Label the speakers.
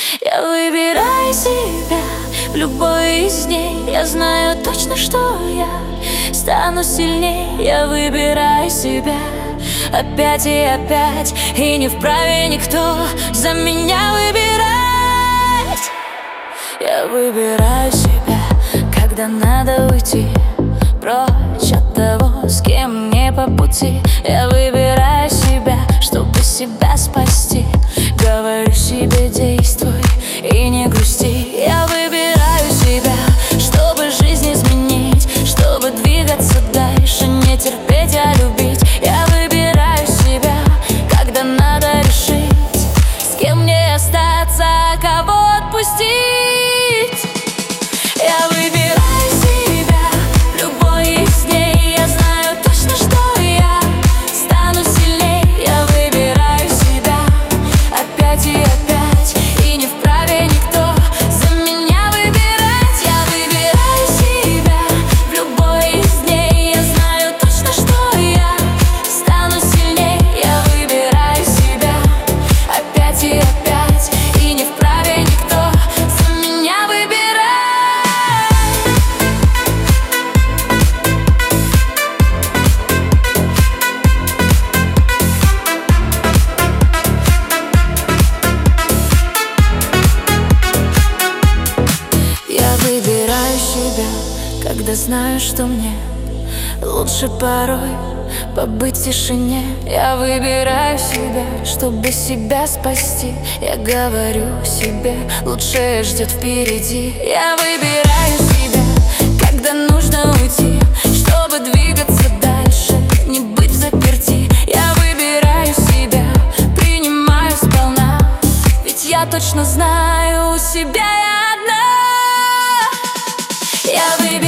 Speaker 1: Я выбираю себя в любой из дней. Я знаю точно, что я стану сильней. Я выбираю себя опять и опять, и не вправе никто за меня выбирать. Я выбираю себя, когда надо уйти прочь от того, с кем не по пути. Я выбираю себя, чтобы себя спасти. Говорю себе: действуй и не грусти. Я выбираю себя, чтобы жизнь изменить, чтобы двигаться дальше, не терпеть, а любить. Я выбираю себя, когда надо решить, с кем мне остаться, а кого отпустить. Я выбираю себя в любой из дней. Я знаю точно, что я стану сильней. Я выбираю себя опять и опять, и не вправе никто за меня выбирать. Я выбираю себя в любой из дней. Я знаю точно, что я стану сильней. Я выбираю себя опять и опять, и не вправе никто за меня выбирать. Я выбираю себя, когда знаю, что мне лучше порой побыть в тишине. Я выбираю себя, чтобы себя спасти. Я говорю себе: лучшее ждет впереди. Я выбираю себя, когда нужно уйти, чтобы двигаться дальше, не быть взаперти. Я выбираю себя, принимаю сполна, ведь я точно знаю, у себя я одна. Я выбираю